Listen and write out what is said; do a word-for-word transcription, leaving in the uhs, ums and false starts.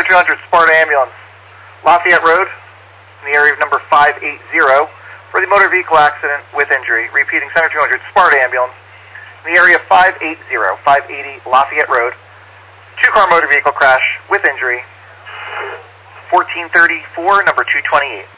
Center two hundred Sparta Ambulance, Lafayette Road, in the area of number five eighty for the motor vehicle accident with injury. Repeating, Center two hundred Sparta Ambulance, in the area of five eighty, five eighty Lafayette Road. Two-car motor vehicle crash with injury. fourteen thirty-four, number two twenty-eight.